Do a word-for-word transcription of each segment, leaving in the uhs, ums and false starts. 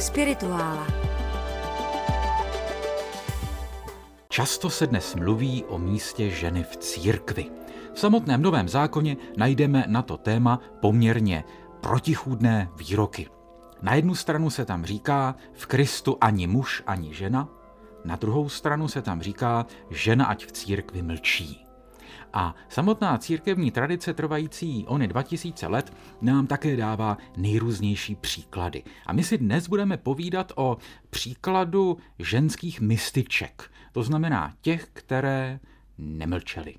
Spirituála. Často se dnes mluví o místě ženy v církvi. V samotném Novém zákoně najdeme na to téma poměrně protichůdné výroky. Na jednu stranu se tam říká v Kristu ani muž, ani žena, na druhou stranu se tam říká žena ať v církvi mlčí. A samotná církevní tradice trvající ony dva tisíce let nám také dává nejrůznější příklady. A my si dnes budeme povídat o příkladu ženských mističek, to znamená těch, které nemlčely.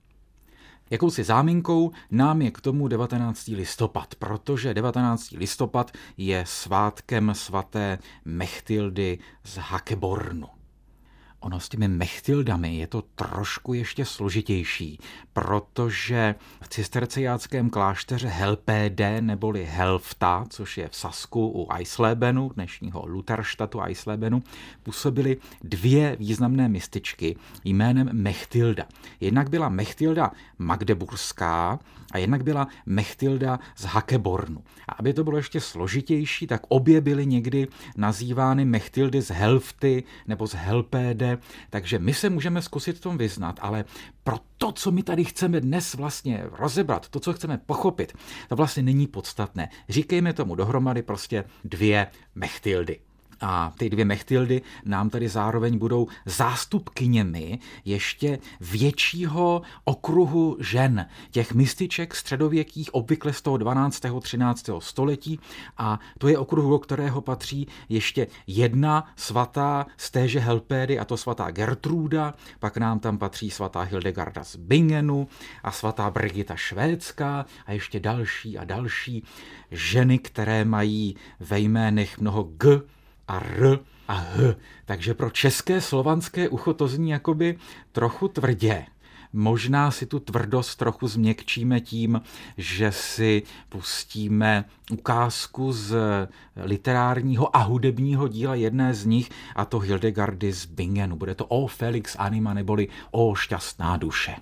Jakousi záminkou nám je k tomu devatenáctého listopad, protože devatenáctého listopad je svátkem svaté Mechtildy z Hakebornu. Ono s těmi Mechtildami je to trošku ještě složitější, protože v cisterciáckém klášteře Helpéde neboli Helfta, což je v Sasku u Eislebenu, dnešního Lutherstadtu Eislebenu, působily dvě významné mističky jménem Mechtilda. Jednak byla Mechtilda magdeburská a jednak byla Mechtilda z Hakebornu. A aby to bylo ještě složitější, tak obě byly někdy nazývány Mechtildy z Helfty nebo z Helpéde, takže my se můžeme zkusit v tom vyznat, ale pro to, co my tady chceme dnes vlastně rozebrat, to, co chceme pochopit, to vlastně není podstatné. Říkejme tomu dohromady prostě dvě Mechtildy. A ty dvě Mechtildy nám tady zároveň budou zástupkyněmi ještě většího okruhu žen, těch mističek středověkých, obvykle z toho dvanáctého třináctého století, a to je okruh, do kterého patří ještě jedna svatá z téže Helpédy, a to svatá Gertruda, pak nám tam patří svatá Hildegarda z Bingenu a svatá Brigita švédská a ještě další a další ženy, které mají ve jménech mnoho G a R a H. Takže pro české slovanské ucho to zní jakoby trochu tvrdě. Možná si tu tvrdost trochu změkčíme tím, že si pustíme ukázku z literárního a hudebního díla jedné z nich, a to Hildegardy z Bingenu. Bude to O Felix Anima, neboli O šťastná duše.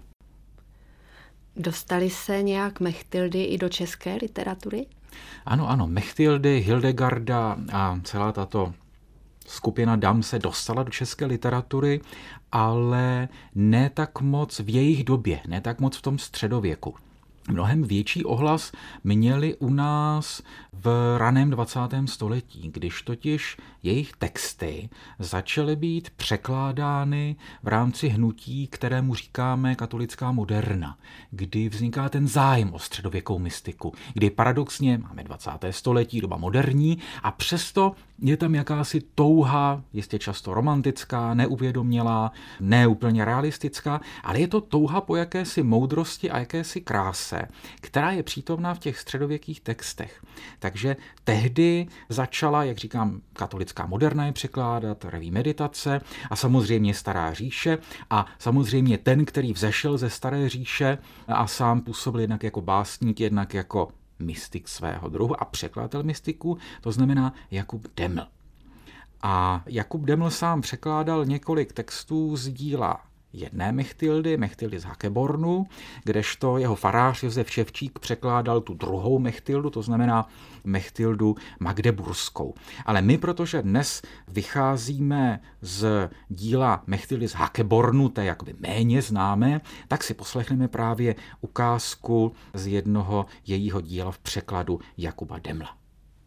Dostali se nějak Mechtildy i do české literatury? Ano, ano, Mechtildy, Hildegarda a celá tato skupina dam se dostala do české literatury, ale ne tak moc v jejich době, ne tak moc v tom středověku. Mnohem větší ohlas měli u nás v raném dvacátém století, když totiž jejich texty začaly být překládány v rámci hnutí, kterému říkáme katolická moderna, kdy vzniká ten zájem o středověkou mystiku, kdy paradoxně máme dvacáté století, doba moderní, a přesto je tam jakási touha, jistě často romantická, neuvědomělá, ne úplně realistická, ale je to touha po jakési moudrosti a jakési kráse, která je přítomná v těch středověkých textech. Takže tehdy začala, jak říkám, katolická moderna je překládat, reví meditace a samozřejmě Stará říše, a samozřejmě ten, který vzešel ze Staré říše a sám působil jednak jako básník, jednak jako mystik svého druhu a překladatel mystiků, to znamená Jakub Deml. A Jakub Deml sám překládal několik textů z díla jedné Mechtildy, Mechtildy z Hakebornu, kdežto jeho farář Josef Ševčík překládal tu druhou Mechtildu, to znamená Mechtildu magdeburskou. Ale my, protože dnes vycházíme z díla Mechtildy z Hakebornu, to je jakoby méně známé, tak si poslechneme právě ukázku z jednoho jejího díla v překladu Jakuba Demla.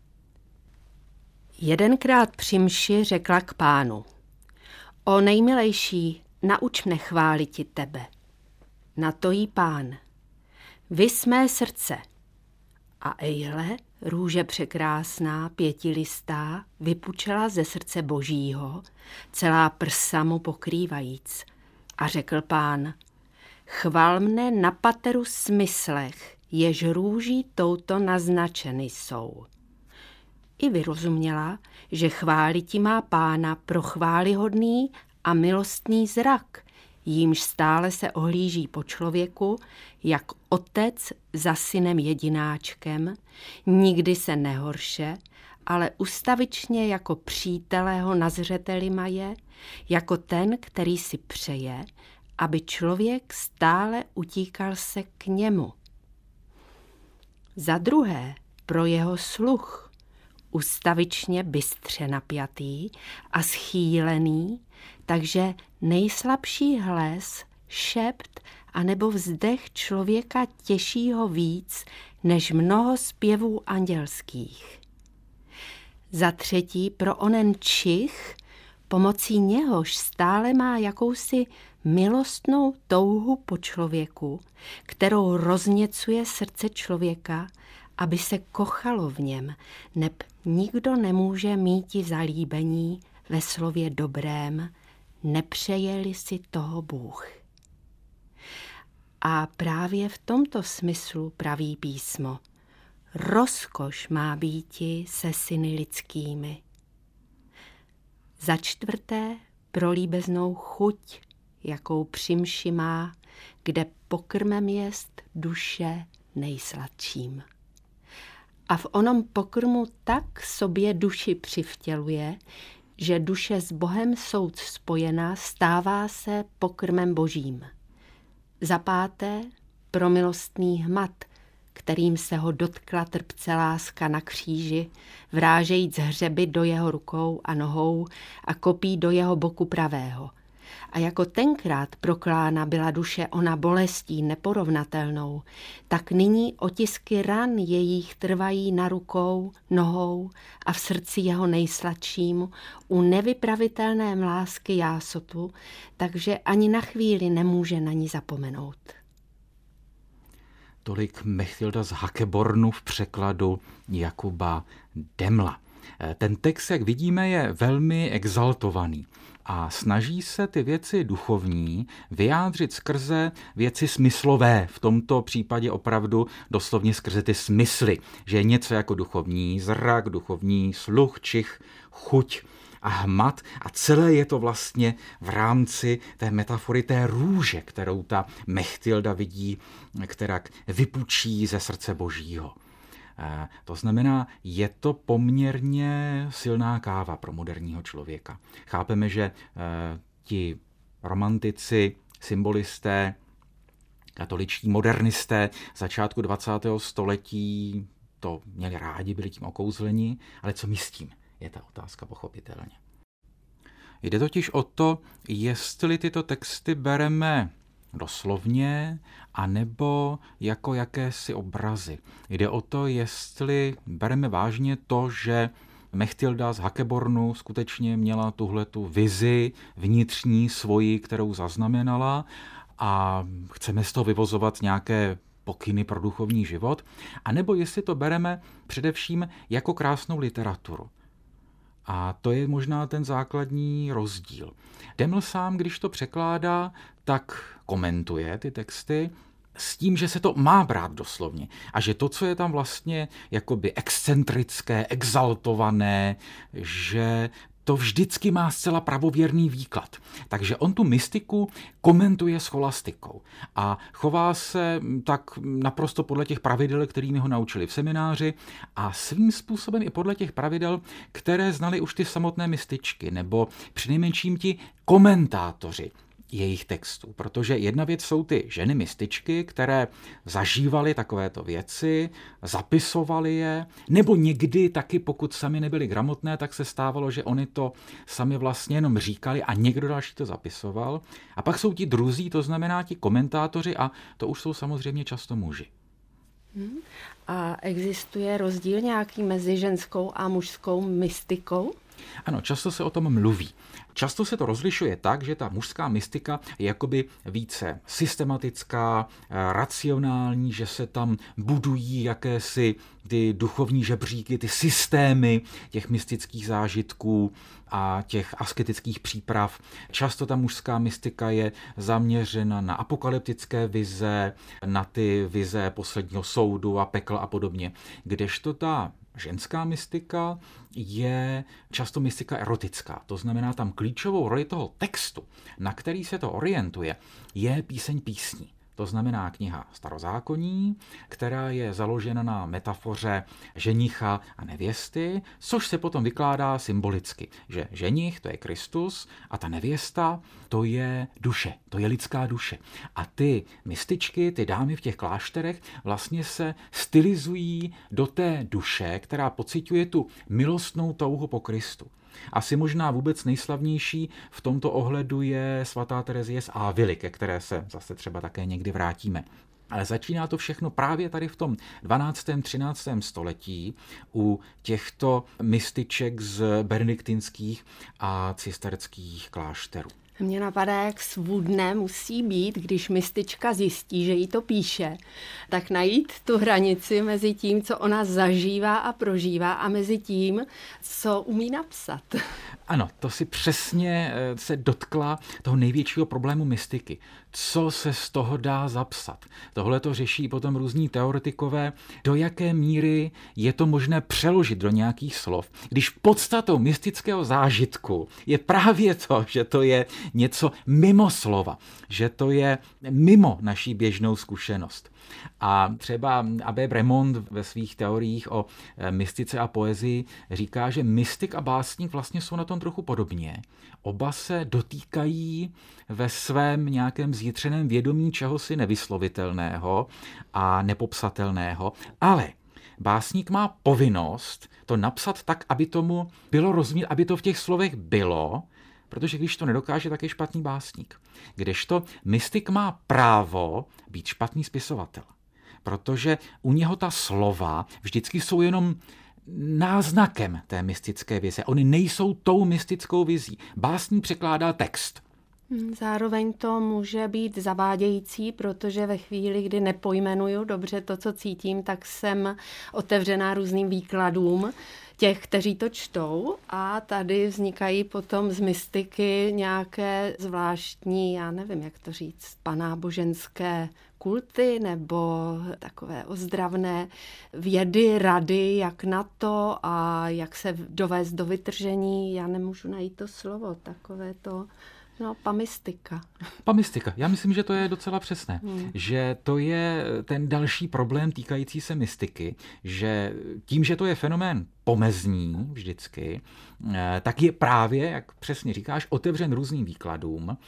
Jedenkrát při mši řekla k Pánu: O nejmilejší, nauč mne chváliti tebe. Na to jí Pán: Vys mé srdce. A ejhle, růže překrásná, pětilistá, vypučela ze srdce Božího, celá prsa mu pokrývajíc. A řekl Pán: Chval mne na pateru smyslech, jež růží touto naznačeny jsou. I vyrozuměla, že chváliti má Pána pro chválihodný a milostný zrak, jímž stále se ohlíží po člověku, jak otec za synem jedináčkem, nikdy se nehorše, ale ustavičně jako přítelé ho na zřeteli maje, jako ten, který si přeje, aby člověk stále utíkal se k němu. Za druhé, pro jeho sluch, ustavičně bystře napjatý a schýlený, takže nejslabší hles, šept anebo vzdech člověka těší ho víc než mnoho zpěvů andělských. Za třetí pro onen čich, pomocí něhož stále má jakousi milostnou touhu po člověku, kterou rozněcuje srdce člověka, aby se kochalo v něm, neb nikdo nemůže míti zalíbení ve slově dobrém, nepřeje-li si toho Bůh. A právě v tomto smyslu praví písmo: rozkoš má býti se syny lidskými. Za čtvrté pro líbeznou chuť, jakou přimši má, kde pokrmem jest duše nejsladším. A v onom pokrmu tak sobě duši přivtěluje, že duše s Bohem soud spojená stává se pokrmem božím. Za páté pro milostný hmat, kterým se ho dotkla trpce láska na kříži, vrážejíc hřeby do jeho rukou a nohou a kopí do jeho boku pravého. A jako tenkrát proklána byla duše ona bolestí neporovnatelnou, tak nyní otisky ran jejich trvají na rukou, nohou a v srdci jeho nejsladšímu u nevypravitelné lásky jásotu, takže ani na chvíli nemůže na ní zapomenout. Tolik Mechtilda z Hackebornu v překladu Jakuba Demla. Ten text, jak vidíme, je velmi exaltovaný a snaží se ty věci duchovní vyjádřit skrze věci smyslové, v tomto případě opravdu doslovně skrze ty smysly, že je něco jako duchovní zrak, duchovní sluch, čich, chuť a hmat a celé je to vlastně v rámci té metafory té růže, kterou ta Mechtilda vidí, která vypučí ze srdce Božího. To znamená, je to poměrně silná káva pro moderního člověka. Chápeme, že ti romantici, symbolisté, katoličtí modernisté začátku dvacátého století to měli rádi, byli tím okouzleni, ale co my s tím, je ta otázka pochopitelně. Jde totiž o to, jestli tyto texty bereme doslovně, anebo jako jakési obrazy. Jde o to, jestli bereme vážně to, že Mechtilda z Hackebornu skutečně měla tuhletu vizi vnitřní svoji, kterou zaznamenala a chceme z toho vyvozovat nějaké pokyny pro duchovní život, anebo jestli to bereme především jako krásnou literaturu. A to je možná ten základní rozdíl. Deml sám, když to překládá, tak komentuje ty texty s tím, že se to má brát doslovně a že to, co je tam vlastně jakoby excentrické, exaltované, že to vždycky má zcela pravověrný výklad. Takže on tu mystiku komentuje scholastikou a chová se tak naprosto podle těch pravidel, kterými ho naučili v semináři a svým způsobem i podle těch pravidel, které znali už ty samotné mystičky nebo přinejmenším ti komentátoři jejich textů, protože jedna věc jsou ty ženy mystičky, které zažívaly takovéto věci, zapisovaly je, nebo někdy taky, pokud sami nebyly gramotné, tak se stávalo, že oni to sami vlastně jenom říkali a někdo další to zapisoval. A pak jsou ti druzí, to znamená ti komentátoři a to už jsou samozřejmě často muži. Hmm. A existuje rozdíl nějaký mezi ženskou a mužskou mystikou? Ano, často se o tom mluví. Často se to rozlišuje tak, že ta mužská mystika je jakoby více systematická, racionální, že se tam budují jakési ty duchovní žebříky, ty systémy těch mystických zážitků a těch asketických příprav. Často ta mužská mystika je zaměřena na apokalyptické vize, na ty vize posledního soudu a pekla a podobně. Kdežto ta ženská mystika je často mystika erotická. To znamená, tam klíčovou roli toho textu, na který se to orientuje, je píseň písní. To znamená kniha starozákonní, která je založena na metafoře ženicha a nevěsty, což se potom vykládá symbolicky, že ženich to je Kristus a ta nevěsta to je duše, to je lidská duše. A ty mističky, ty dámy v těch klášterech vlastně se stylizují do té duše, která pociťuje tu milostnou touhu po Kristu. Asi možná vůbec nejslavnější v tomto ohledu je svatá Terezie z Ávily, ke které se zase třeba také někdy vrátíme. Ale začíná to všechno právě tady v tom dvanáctém třináctém století u těchto mističek z benediktinských a cisterských klášterů. Mně napadá, jak svůdné musí být, když mistička zjistí, že jí to píše, tak najít tu hranici mezi tím, co ona zažívá a prožívá a mezi tím, co umí napsat. Ano, to si přesně se dotkla toho největšího problému mystiky. Co se z toho dá zapsat? Tohle to řeší potom různí teoretikové, do jaké míry je to možné přeložit do nějakých slov. Když podstatou mystického zážitku je právě to, že to je něco mimo slova, že to je mimo naší běžnou zkušenost. A třeba Abbé Bremond ve svých teoriích o mystice a poezii říká, že mystik a básník vlastně jsou na tom trochu podobně. Oba se dotýkají ve svém nějakém zjitřeném vědomí čehosi nevyslovitelného a nepopsatelného, ale básník má povinnost to napsat tak, aby tomu bylo rozumět, aby to v těch slovech bylo, protože když to nedokáže, tak je špatný básník. Kdežto mystik má právo být špatný spisovatel, protože u něho ta slova vždycky jsou jenom náznakem té mystické vize. Oni nejsou tou mystickou vizí. Básník překládá text. Zároveň to může být zavádějící, protože ve chvíli, kdy nepojmenuju dobře to, co cítím, tak jsem otevřená různým výkladům těch, kteří to čtou, a tady vznikají potom z mystiky nějaké zvláštní, já nevím, jak to říct, panáboženské kulty nebo takové ozdravné vědy, rady, jak na to a jak se dovést do vytržení. Já nemůžu najít to slovo, takové to... No, pamistika. Pamistika. Já myslím, že to je docela přesné. Hmm. Že to je ten další problém týkající se mystiky, že tím, že to je fenomén pomezní vždycky, tak je právě, jak přesně říkáš, otevřen různým výkladům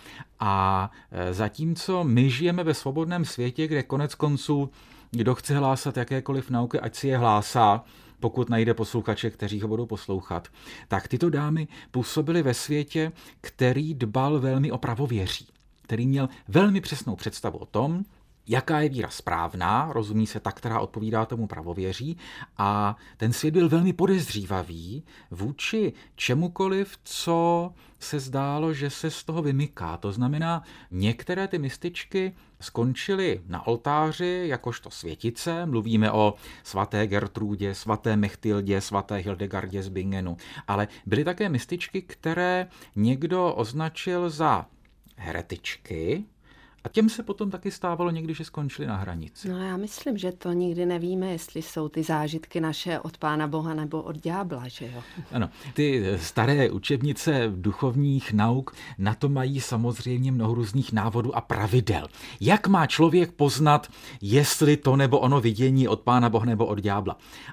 a zatímco my žijeme ve svobodném světě, kde konec konců kdo chce hlásat jakékoliv nauky, ať si je hlásá, pokud najde posluchače, kteří ho budou poslouchat, tak tyto dámy působily ve světě, který dbal velmi o pravověří, který měl velmi přesnou představu o tom, jaká je víra správná, rozumí se ta, která odpovídá tomu pravověří, a ten svět byl velmi podezřívavý vůči čemukoliv, co se zdálo, že se z toho vymyká. To znamená, některé ty mističky skončily na oltáři jakožto světice, mluvíme o svaté Gertrudě, svaté Mechtildě, svaté Hildegardě z Bingenu, ale byly také mističky, které někdo označil za heretičky, a těm se potom taky stávalo někdy, že skončili na hranici. No já myslím, že to nikdy nevíme, jestli jsou ty zážitky naše od Pána Boha nebo od ďábla, že jo? Ano, ty staré učebnice duchovních nauk na to mají samozřejmě mnoho různých návodů a pravidel. Jak má člověk poznat, jestli to nebo ono vidění od Pána Boha nebo od ďábla?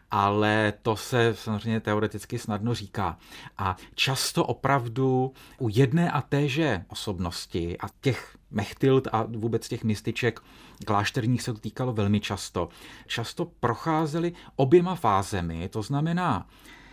Ale to se samozřejmě teoreticky snadno říká. A často opravdu u jedné a téže osobnosti a těch Mechtild a vůbec těch mističek klášterních se to týkalo velmi často. Často procházely oběma fázemi, to znamená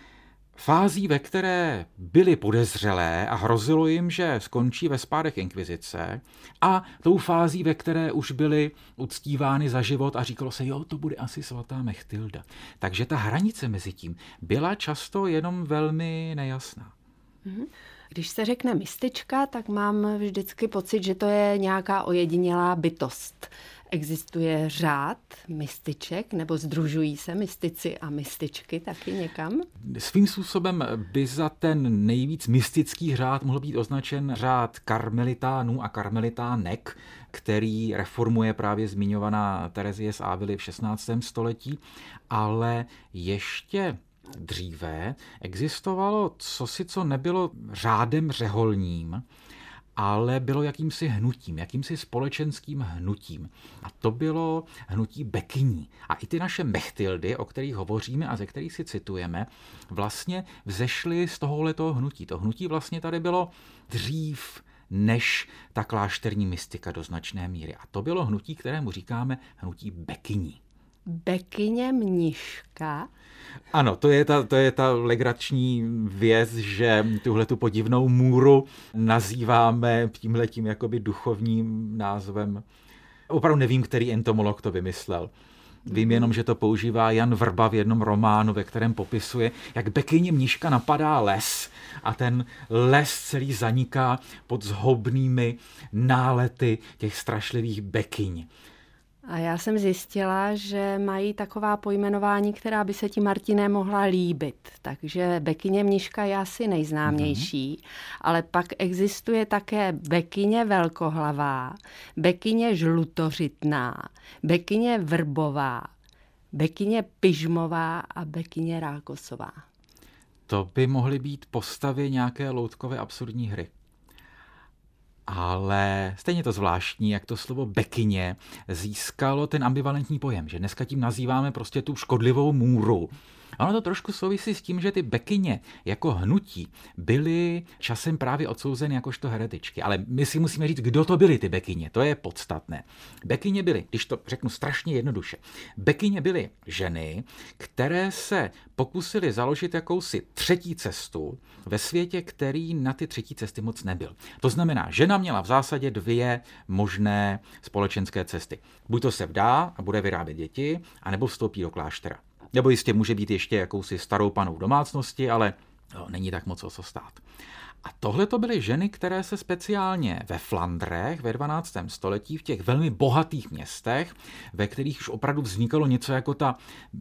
fází, ve které byly podezřelé a hrozilo jim, že skončí ve spádech inkvizice, a tou fází, ve které už byly uctívány za život a říkalo se, jo, to bude asi svatá Mechtilda. Takže ta hranice mezi tím byla často jenom velmi nejasná. Mm-hmm. Když se řekne mistička, tak mám vždycky pocit, že to je nějaká ojedinělá bytost. Existuje řád mističek, nebo sdružují se mistici a mističky taky někam? Svým způsobem by za ten nejvíc mystický řád mohl být označen řád karmelitánů a karmelitánek, který reformuje právě zmiňovaná Terezie z Ávily v šestnáctém století, ale ještě dříve existovalo cosi, co nebylo řádem řeholním, ale bylo jakýmsi hnutím, jakýmsi společenským hnutím. A to bylo hnutí bekyní. A i ty naše mechtildy, o kterých hovoříme a ze kterých si citujeme, vlastně vzešly z tohohletoho hnutí. To hnutí vlastně tady bylo dřív než ta klášterní mystika do značné míry. A to bylo hnutí, kterému říkáme hnutí bekyní. Bekyně mniška? Ano, to je ta, to je ta legrační věc, že tuhletu podivnou můru nazýváme tímhletím jakoby duchovním názvem. Opravdu nevím, který entomolog to vymyslel. Vím jenom, že to používá Jan Vrba v jednom románu, ve kterém popisuje, jak bekyně mniška napadá les a ten les celý zaniká pod zhoubnými nálety těch strašlivých bekyň. A já jsem zjistila, že mají taková pojmenování, která by se ti, Martine, mohla líbit. Takže bekyně mniška je asi nejznámější, mm-hmm. ale pak existuje také bekyně velkohlavá, bekyně žlutořitná, bekyně vrbová, bekyně pyžmová a bekyně rákosová. To by mohly být postavy nějaké loutkové absurdní hry. Ale stejně to zvláštní, jak to slovo bekyně získalo ten ambivalentní pojem, že dneska tím nazýváme prostě tu škodlivou můru. A ono to trošku souvisí s tím, že ty bekyně jako hnutí byly časem právě odsouzeny jakožto heretičky. Ale my si musíme říct, kdo to byly ty bekyně, to je podstatné. Bekyně byly, když to řeknu strašně jednoduše, bekyně byly ženy, které se pokusily založit jakousi třetí cestu ve světě, který na ty třetí cesty moc nebyl. To znamená, žena měla v zásadě dvě možné společenské cesty. Buď to se vdá a bude vyrábět děti, anebo vstoupí do kláštera. Nebo jistě může být ještě jakousi starou panou v domácnosti, ale jo, není tak moc o co stát. A tohle to byly ženy, které se speciálně ve Flandrech ve dvanáctém století v těch velmi bohatých městech, ve kterých už opravdu vznikalo něco jako ta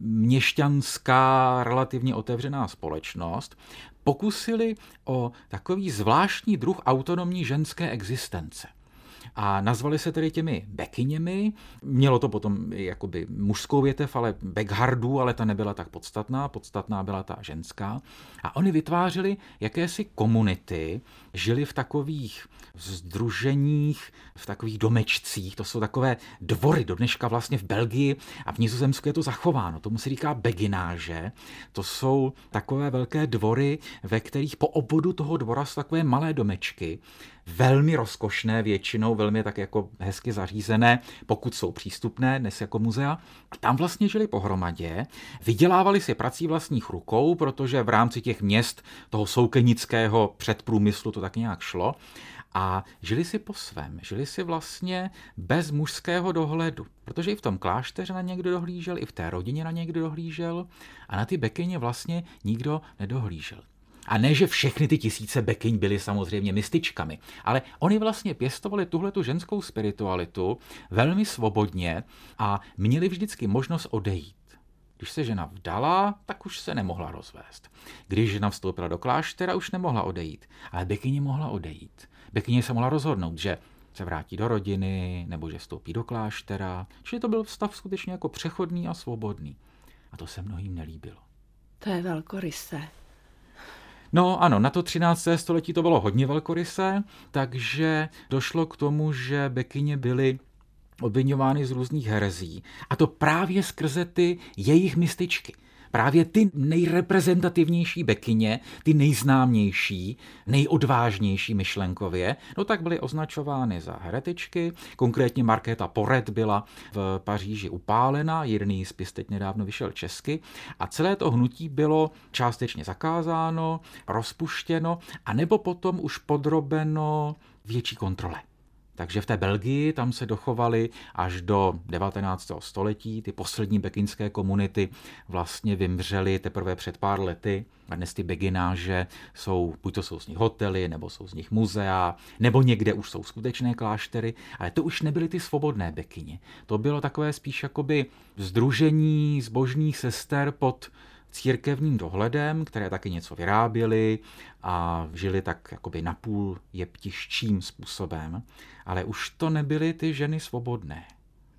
měšťanská, relativně otevřená společnost, pokusili o takový zvláštní druh autonomní ženské existence. A nazvali se tedy těmi bekyněmi. Mělo to potom jakoby mužskou větev, ale Beckhardů, ale ta nebyla tak podstatná. Podstatná byla ta ženská. A oni vytvářeli jakési komunity, žili v takových sdruženích, v takových domečcích. To jsou takové dvory, do dneška vlastně v Belgii a v Nizozemsku je to zachováno. Tomu se říká begináže. To jsou takové velké dvory, ve kterých po obvodu toho dvora jsou takové malé domečky, velmi rozkošné většinou, velmi tak jako hezky zařízené, pokud jsou přístupné, dnes jako muzea. A tam vlastně žili pohromadě, vydělávali si prací vlastních rukou, protože v rámci těch měst toho soukenického předprůmyslu to tak nějak šlo. A žili si po svém, žili si vlastně bez mužského dohledu, protože i v tom klášteře na někdo dohlížel, i v té rodině na někdo dohlížel a na ty bekyně vlastně nikdo nedohlížel. A ne, že všechny ty tisíce bekyň byly samozřejmě mističkami, ale oni vlastně pěstovali tuhletu ženskou spiritualitu velmi svobodně a měli vždycky možnost odejít. Když se žena vdala, tak už se nemohla rozvést. Když žena vstoupila do kláštera, už nemohla odejít, ale bekyně mohla odejít. Bekyně se mohla rozhodnout, že se vrátí do rodiny nebo že vstoupí do kláštera, čili to byl vztah skutečně jako přechodný a svobodný. A to se mnohým nelíbilo. To je velkorysé. No ano, na to třinácté století to bylo hodně velkorysé, takže došlo k tomu, že bekyně byly obviňovány z různých herezí. A to právě skrze ty jejich mističky. Právě ty nejreprezentativnější bekyně, ty nejznámější, nejodvážnější myšlenkově, no tak byly označovány za heretičky. Konkrétně Markéta Porret byla v Paříži upálena, jeden spis teď nedávno vyšel česky a celé to hnutí bylo částečně zakázáno, rozpuštěno a nebo potom už podrobeno větší kontrole. Takže v té Belgii tam se dochovaly až do devatenáctého století. Ty poslední bekyňské komunity vlastně vymřely teprve před pár lety. A dnes ty begináže jsou, buď to jsou z nich hotely, nebo jsou z nich muzea, nebo někde už jsou skutečné kláštery, ale to už nebyly ty svobodné bekyně. To bylo takové spíš jakoby sdružení zbožných sester pod církevním dohledem, které taky něco vyráběly a žili tak jakoby napůl jeptiščím způsobem, ale už to nebyly ty ženy svobodné.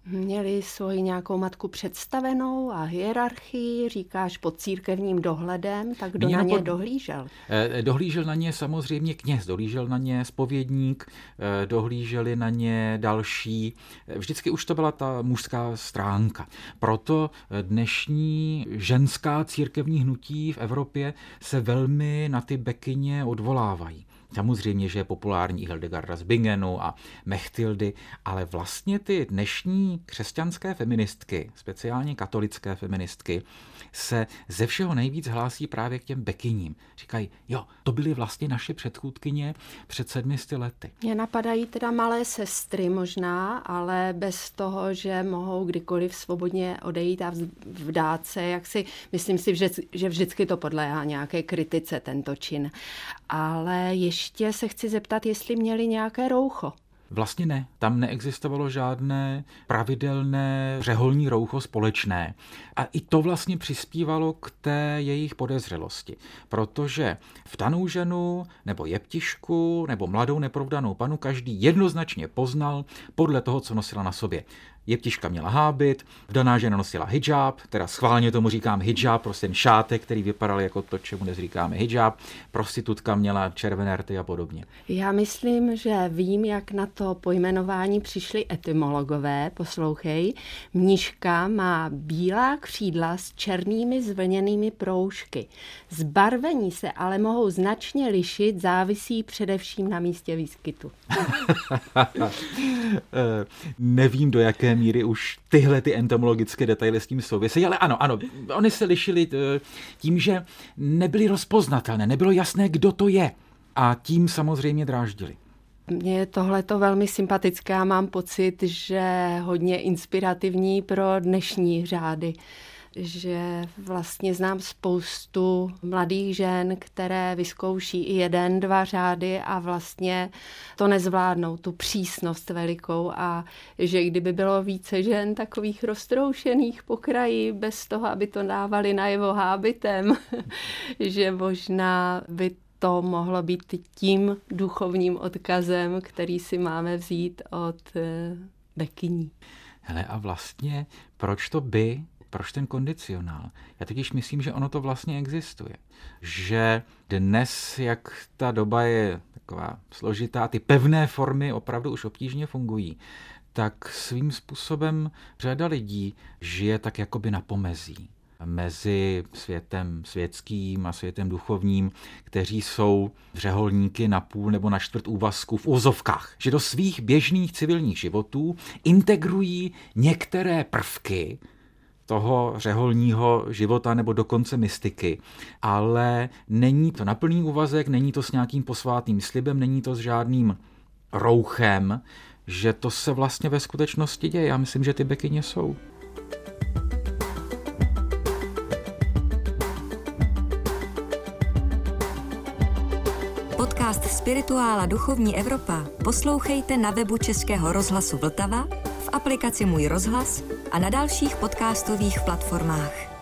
Měli svoji nějakou matku představenou a hierarchii, říkáš pod církevním dohledem, tak kdo na ně pod... dohlížel? Dohlížel na ně samozřejmě kněz, dohlížel na ně zpovědník, dohlíželi na ně další. Vždycky už to byla ta mužská stránka. Proto dnešní ženská církevní hnutí v Evropě se velmi na ty bekyně odvolávají. Samozřejmě, že je populární Hildegarda z Bingenu a Mechtildy, ale vlastně ty dnešní křesťanské feministky, speciálně katolické feministky, se ze všeho nejvíc hlásí právě k těm bekyním. Říkají, jo, to byly vlastně naše předchůdkyně před sedmisty lety. Mě napadají teda malé sestry možná, ale bez toho, že mohou kdykoliv svobodně odejít a vdát se, jak si, myslím si, že vždycky to podléhá nějaké kritice, tento čin. Ale ještě se chci zeptat, jestli měli nějaké roucho. Vlastně ne. Tam neexistovalo žádné pravidelné řeholní roucho společné. A i to vlastně přispívalo k té jejich podezřelosti. Protože vdanou ženu, nebo jeptišku, nebo mladou neprovdanou panu každý jednoznačně poznal podle toho, co nosila na sobě. Jeptiška měla hábit, vdaná žena nosila hijab, teda schválně tomu říkám hijab, prostě ten šátek, který vypadal jako to, čemu dnes říkáme hijab, prostitutka měla červené rty a podobně. Já myslím, že vím, jak na to pojmenování přišli etymologové, poslouchej. Mniška má bílá křídla s černými zvlněnými proužky. Zbarvení se ale mohou značně lišit, závisí především na místě výskytu. Nevím, do jaké míry už tyhle ty entomologické detaily s tím souvisejí, ale ano, ano, oni se lišili tím, že nebyly rozpoznatelné, nebylo jasné, kdo to je a tím samozřejmě dráždili. Mně je tohleto velmi sympatické a mám pocit, že hodně inspirativní pro dnešní řády. Že vlastně znám spoustu mladých žen, které vyzkouší i jeden, dva řády a vlastně to nezvládnou, tu přísnost velikou a že kdyby bylo více žen takových roztroušených po kraji, bez toho, aby to dávali najevo hábitem, že možná by to mohlo být tím duchovním odkazem, který si máme vzít od bekyní. Hele, a vlastně proč to by... Proč ten kondicionál? Já totiž myslím, že ono to vlastně existuje. Že dnes, jak ta doba je taková složitá, ty pevné formy opravdu už obtížně fungují, tak svým způsobem řada lidí žije tak jakoby na pomezí mezi světem světským a světem duchovním, kteří jsou řeholníky na půl nebo na čtvrt úvazku v úzovkách. Že do svých běžných civilních životů integrují některé prvky toho řeholního života nebo dokonce mystiky. Ale není to na plný úvazek, není to s nějakým posvátným slibem, není to s žádným rouchem, že to se vlastně ve skutečnosti děje. Já myslím, že ty bekyně jsou. Podcast Spirituála Duchovní Evropa poslouchejte na webu Českého rozhlasu Vltava, v aplikaci Můj rozhlas a na dalších podcastových platformách.